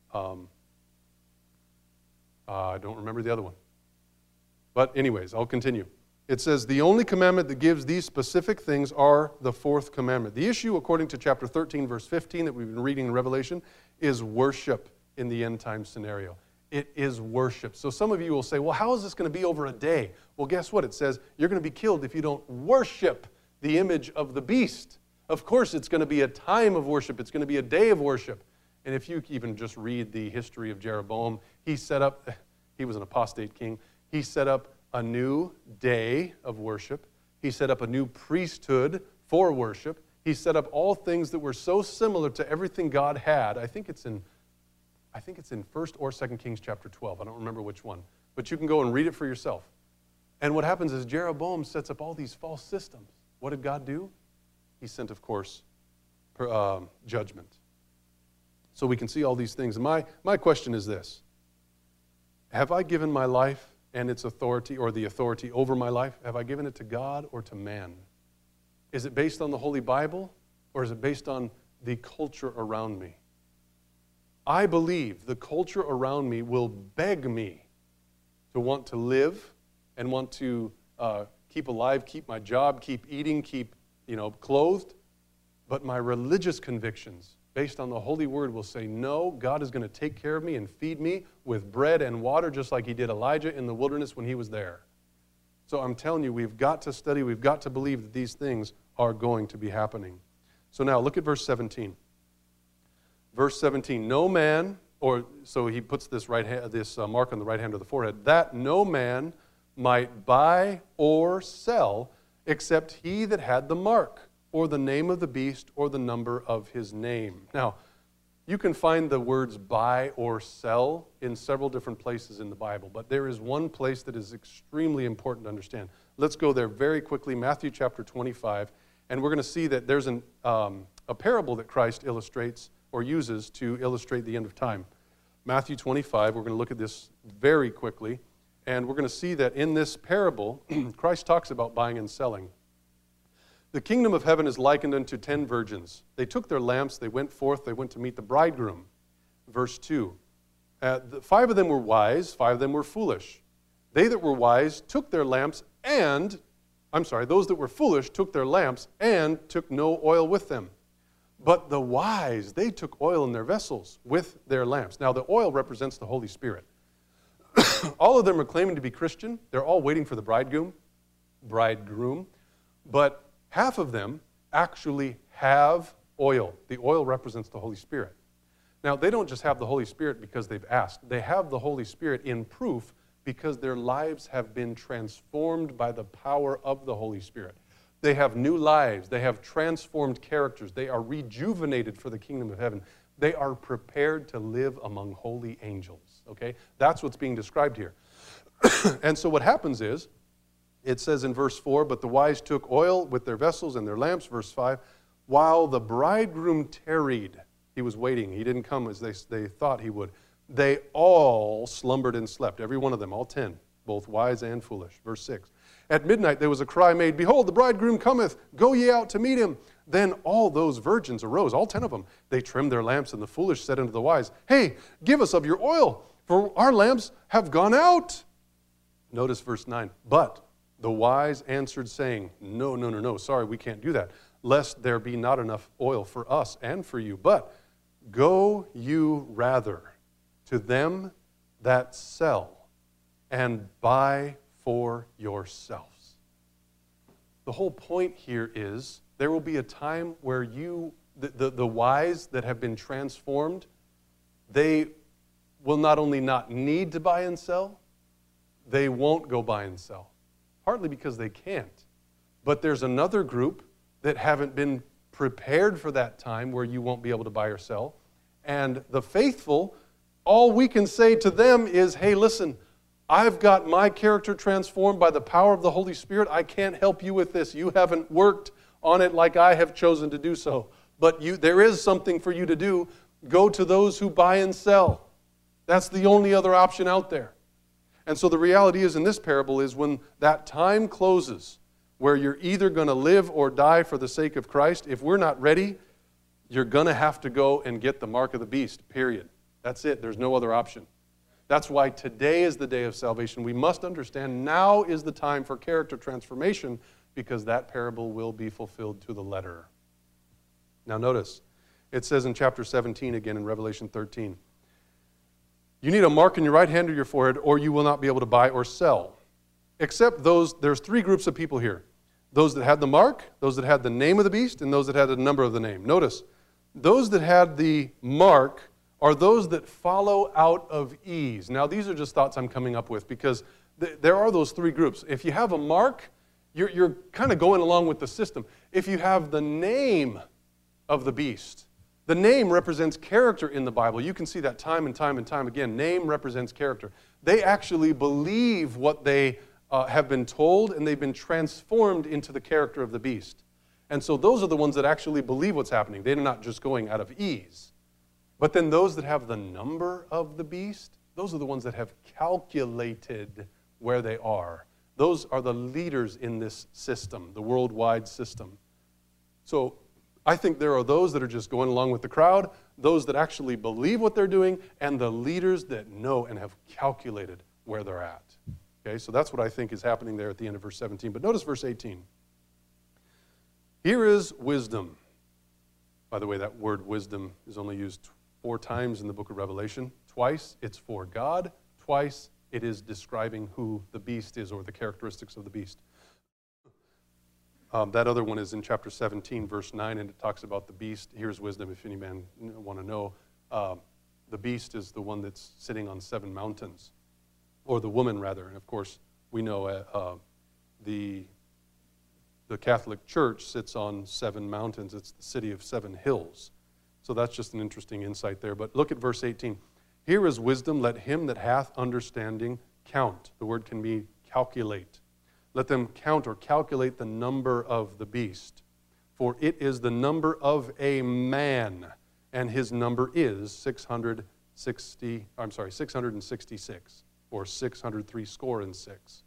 Speaker 1: I don't remember the other one. But anyways, I'll continue. It says, the only commandment that gives these specific things are the fourth commandment. The issue, according to chapter 13, verse 15, that we've been reading in Revelation, is worship in the end time scenario. It is worship. So some of you will say, well, how is this going to be over a day? Well, guess what? It says you're going to be killed if you don't worship the image of the beast. Of course, it's going to be a time of worship. It's going to be a day of worship. And if you even just read the history of Jeroboam, he was an apostate king. He set up a new day of worship. He set up a new priesthood for worship. He set up all things that were so similar to everything God had. I think it's in 1st or 2nd Kings chapter 12. I don't remember which one. But you can go and read it for yourself. And what happens is Jeroboam sets up all these false systems. What did God do? He sent, of course, judgment. So we can see all these things. And my question is this. Have I given my life and its authority, or the authority over my life, have I given it to God or to man? Is it based on the Holy Bible, or is it based on the culture around me? I believe the culture around me will beg me to want to live and want to keep alive, keep my job, keep eating, keep clothed. But my religious convictions, based on the Holy Word, will say, no, God is going to take care of me and feed me with bread and water, just like He did Elijah in the wilderness when he was there. So I'm telling you, we've got to study, we've got to believe that these things are going to be happening. So now, look at verse 17. Verse 17, no man, so he puts this mark on the right hand of the forehead, that no man might buy or sell except he that had the mark, or the name of the beast, or the number of his name. Now, you can find the words buy or sell in several different places in the Bible, but there is one place that is extremely important to understand. Let's go there very quickly, Matthew chapter 25, and we're going to see that there's a parable that Christ illustrates or uses to illustrate the end of time. Matthew 25, we're going to look at this very quickly, and we're going to see that in this parable, Christ talks about buying and selling. The kingdom of heaven is likened unto 10 virgins. They took their lamps, they went forth, they went to meet the bridegroom. Verse 2. 5 of them were wise, 5 of them were foolish. They that were wise took their lamps those that were foolish took their lamps and took no oil with them. But the wise, they took oil in their vessels with their lamps. Now the oil represents the Holy Spirit. All of them are claiming to be Christian. They're all waiting for the bridegroom. But half of them actually have oil. The oil represents the Holy Spirit. Now, they don't just have the Holy Spirit because they've asked. They have the Holy Spirit in proof because their lives have been transformed by the power of the Holy Spirit. They have new lives. They have transformed characters. They are rejuvenated for the kingdom of heaven. They are prepared to live among holy angels. Okay? That's what's being described here. And so what happens is, it says in verse 4, but the wise took oil with their vessels and their lamps, verse 5, while the bridegroom tarried. He was waiting. He didn't come as they thought he would. They all slumbered and slept, every one of them, all 10, both wise and foolish. Verse 6, at midnight there was a cry made, behold, the bridegroom cometh, go ye out to meet him. Then all those virgins arose, all 10 of them. They trimmed their lamps, and the foolish said unto the wise, hey, give us of your oil, for our lamps have gone out. Notice verse 9, but the wise answered, saying, no, sorry, we can't do that, lest there be not enough oil for us and for you. But go you rather to them that sell, and buy for yourselves. The whole point here is there will be a time where the wise that have been transformed, they will not only not need to buy and sell, they won't go buy and sell. Partly because they can't. But there's another group that haven't been prepared for that time where you won't be able to buy or sell. And the faithful, all we can say to them is, hey, listen, I've got my character transformed by the power of the Holy Spirit. I can't help you with this. You haven't worked on it like I have chosen to do so. But there is something for you to do. Go to those who buy and sell. That's the only other option out there. And so the reality is in this parable is when that time closes, where you're either going to live or die for the sake of Christ, if we're not ready, you're going to have to go and get the mark of the beast, period. That's it. There's no other option. That's why today is the day of salvation. We must understand now is the time for character transformation because that parable will be fulfilled to the letter. Now notice, it says in chapter 17 again in Revelation 13, you need a mark in your right hand or your forehead or you will not be able to buy or sell. Except those, there's three groups of people here. Those that had the mark, those that had the name of the beast, and those that had the number of the name. Notice, those that had the mark are those that follow out of ease. Now, these are just thoughts I'm coming up with because there are those three groups. If you have a mark, you're kind of going along with the system. If you have the name of the beast, the name represents character in the Bible. You can see that time and time and time again. Name represents character. They actually believe what they have been told, and they've been transformed into the character of the beast. And so those are the ones that actually believe what's happening. They're not just going out of ease. But then those that have the number of the beast, those are the ones that have calculated where they are. Those are the leaders in this system, the worldwide system. So I think there are those that are just going along with the crowd, those that actually believe what they're doing, and the leaders that know and have calculated where they're at. Okay, so that's what I think is happening there at the end of verse 17. But notice verse 18. Here is wisdom. By the way, that word wisdom is only used 4 times in the book of Revelation. Twice it's for God. Twice it is describing who the beast is or the characteristics of the beast. That other one is in chapter 17, verse 9, and it talks about the beast. Here's wisdom if any man want to know. The beast is the one that's sitting on 7 mountains, or the woman rather. And of course, we know the Catholic Church sits on 7 mountains. It's the city of 7 hills. So that's just an interesting insight there. But look at verse 18. Here is wisdom, let him that hath understanding count. The word can be calculate. Let them count or calculate the number of the beast. For it is the number of a man, and his number is 666, or 666.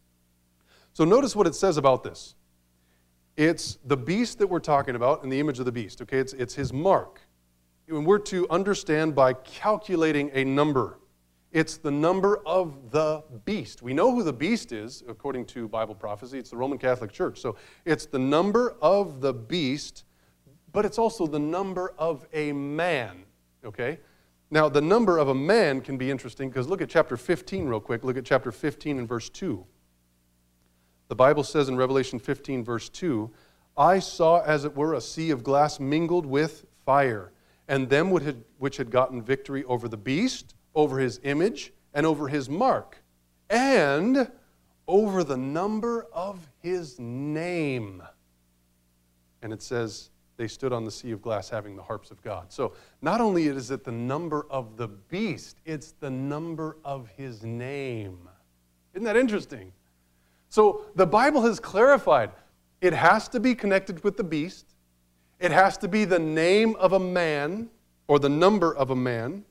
Speaker 1: So notice what it says about this. It's the beast that we're talking about and the image of the beast. Okay, it's his mark. And we're to understand by calculating a number. It's the number of the beast. We know who the beast is, according to Bible prophecy. It's the Roman Catholic Church. So it's the number of the beast, but it's also the number of a man. Okay? Now, the number of a man can be interesting because look at chapter 15 real quick. Look at chapter 15 and verse 2. The Bible says in Revelation 15, verse 2, I saw as it were a sea of glass mingled with fire, and them which had gotten victory over the beast, over his image, and over his mark, and over the number of his name. And it says, they stood on the sea of glass having the harps of God. So not only is it the number of the beast, it's the number of his name. Isn't that interesting? So the Bible has clarified, it has to be connected with the beast. It has to be the name of a man, or the number of a man.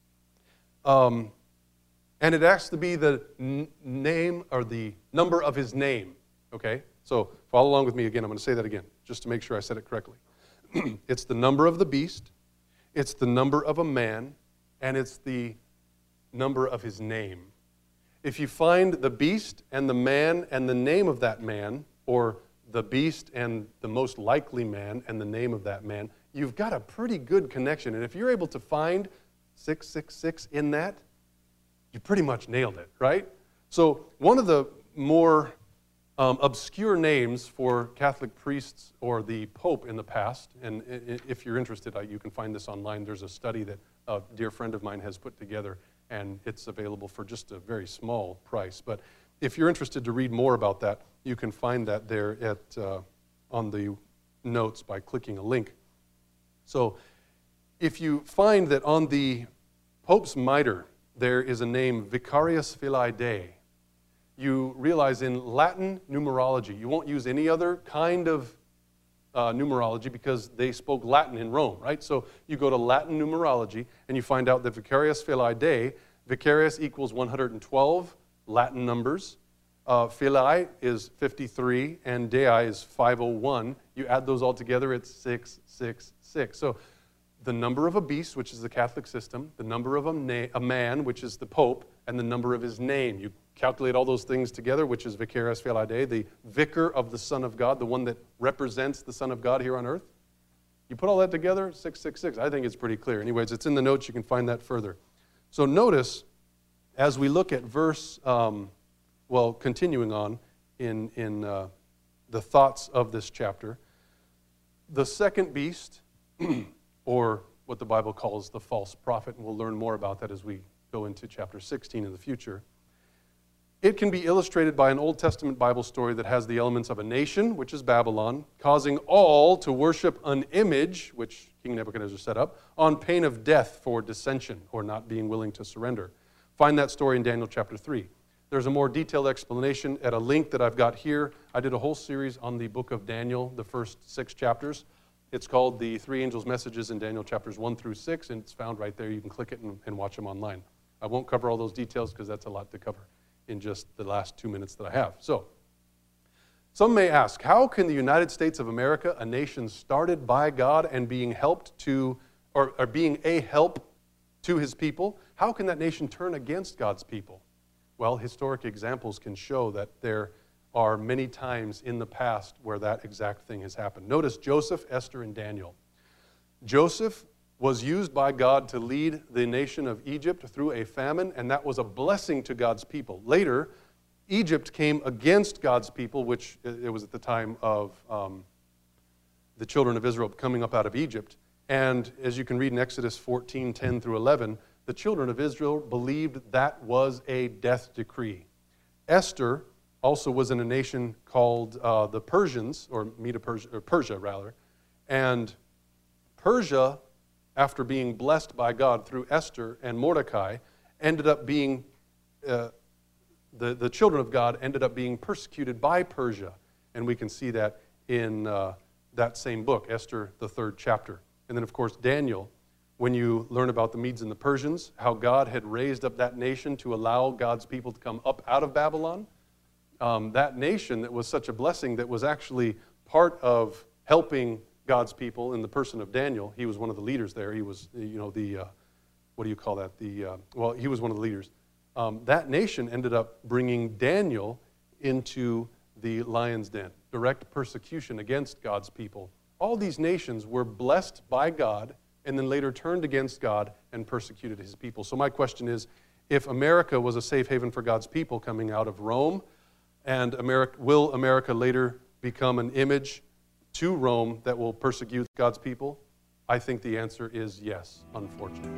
Speaker 1: And it has to be the name, or the number of his name. Okay? So follow along with me again. I'm going to say that again, just to make sure I said it correctly. It's the number of the beast, it's the number of a man, and it's the number of his name. If you find the beast and the man and the name of that man, or the beast and the most likely man and the name of that man, you've got a pretty good connection. And if you're able to find 666 in that, you pretty much nailed it, right? So one of the more obscure names for Catholic priests or the Pope in the past, and if you're interested, you can find this online. There's a study that a dear friend of mine has put together, and it's available for just a very small price. But if you're interested to read more about that, you can find that there at on the notes by clicking a link. So if you find that on the Pope's mitre there is a name Vicarius Filii Dei, you realize in Latin numerology, you won't use any other kind of numerology because they spoke Latin in Rome, right? So you go to Latin numerology and you find out that Vicarius Filii Dei, Vicarius equals 112 Latin numbers. Filii is 53 and Dei is 501. You add those all together, it's 666. So the number of a beast, which is the Catholic system, the number of a man, which is the Pope, and the number of his name. You calculate all those things together, which is Vicarius Filii Dei, the vicar of the Son of God, the one that represents the Son of God here on earth. You put all that together, 666. I think it's pretty clear. Anyways, it's in the notes. You can find that further. So notice, as we look at verse, continuing on in the thoughts of this chapter, the second beast, or what the Bible calls the false prophet, and we'll learn more about that as we go into chapter 16 in the future. It can be illustrated by an Old Testament Bible story that has the elements of a nation, which is Babylon, causing all to worship an image, which King Nebuchadnezzar set up, on pain of death for dissension or not being willing to surrender. Find that story in Daniel chapter 3. There's a more detailed explanation at a link that I've got here. I did a whole series on the book of Daniel, the first 6 chapters. It's called The Three Angels' Messages in Daniel chapters 1 through 6, and it's found right there. You can click it and watch them online. I won't cover all those details because that's a lot to cover in just the last 2 minutes that I have. So, some may ask, how can the United States of America, a nation started by God and being helped to, or being a help to his people, how can that nation turn against God's people? Well, historic examples can show that there are many times in the past where that exact thing has happened. Notice Joseph, Esther, and Daniel. Joseph was used by God to lead the nation of Egypt through a famine, and that was a blessing to God's people. Later, Egypt came against God's people, which it was at the time of the children of Israel coming up out of Egypt. And as you can read in Exodus 14, 10 through 11, the children of Israel believed that was a death decree. Esther also was in a nation called the Persians, or Persia rather. And Persia, after being blessed by God through Esther and Mordecai, ended up being, the children of God ended up being persecuted by Persia. And we can see that in that same book, Esther, the 3rd chapter. And then, of course, Daniel, when you learn about the Medes and the Persians, how God had raised up that nation to allow God's people to come up out of Babylon. That nation that was such a blessing that was actually part of helping God's people in the person of Daniel. He was one of the leaders there. He was, what do you call that? He was one of the leaders. That nation ended up bringing Daniel into the lion's den. Direct persecution against God's people. All these nations were blessed by God and then later turned against God and persecuted his people. So my question is, if America was a safe haven for God's people coming out of Rome, and will America later become an image to Rome that will persecute God's people? I think the answer is yes, unfortunately.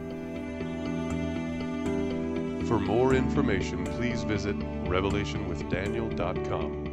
Speaker 2: For more information, please visit revelationwithdaniel.com.